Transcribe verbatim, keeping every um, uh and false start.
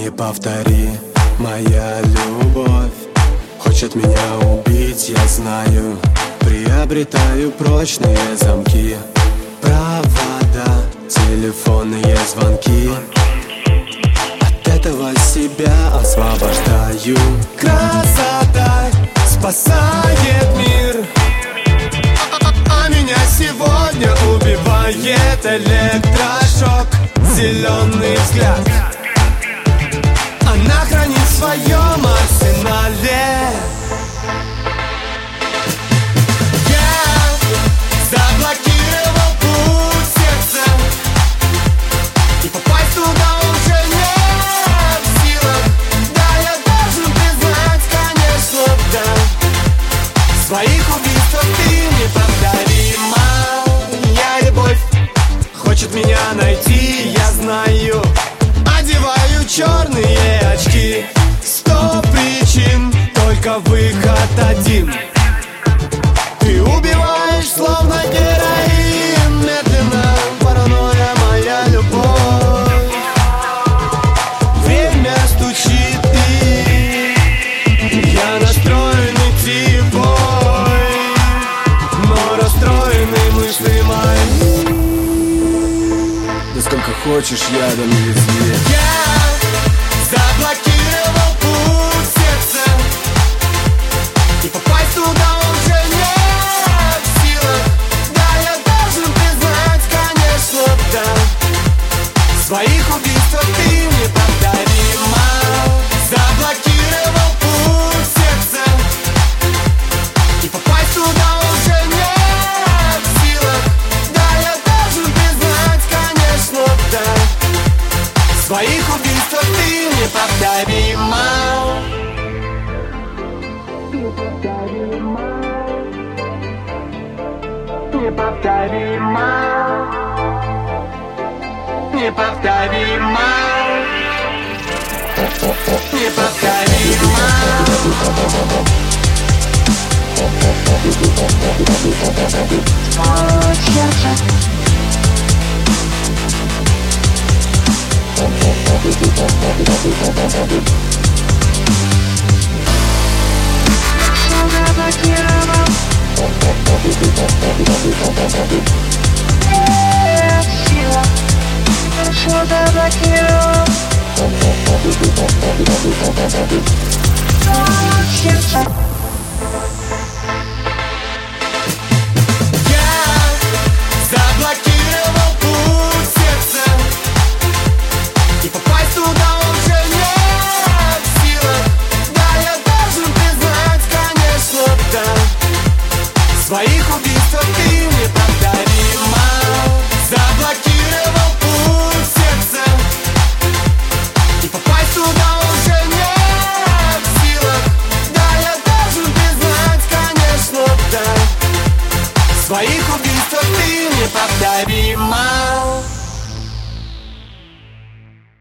Не повтори, моя любовь хочет меня убить, я знаю. Приобретаю прочные замки, провода, телефонные звонки. От этого себя освобождаю. Красота спасает мир, а, а, а меня сегодня убивает электрошок. Зеленый взгляд она хранит в своем арсенале. Я заблокировал путь сердца, и попасть туда уже не в силах. Да, я должен признать, конечно, да. В своих убийствах ты неповторима. Я любовь хочет меня найти, я знаю. Одеваю черные очки. Сто причин, только выход один. Ты убиваешь, словно героин. Медленно, паранойя, моя любовь. Время стучит, и я настроен идти в бой, но расстроены мысли мои. Да сколько хочешь, я дам везде. Я заблокировал путь сердца, и попасть туда уже не в силах. Да, я должен признать, конечно, да. В своих убийствах ты неповторима. Заблокировал путь сердца, и попасть туда уже не в силах. Да, я должен признать, конечно, да. В своих убийствах ты неповторима. Неповторима. Неповторима. Неповторима. Заблокировал путь сердца, и попасть туда уже не в силах. Да, я должен признать, конечно, да. Свои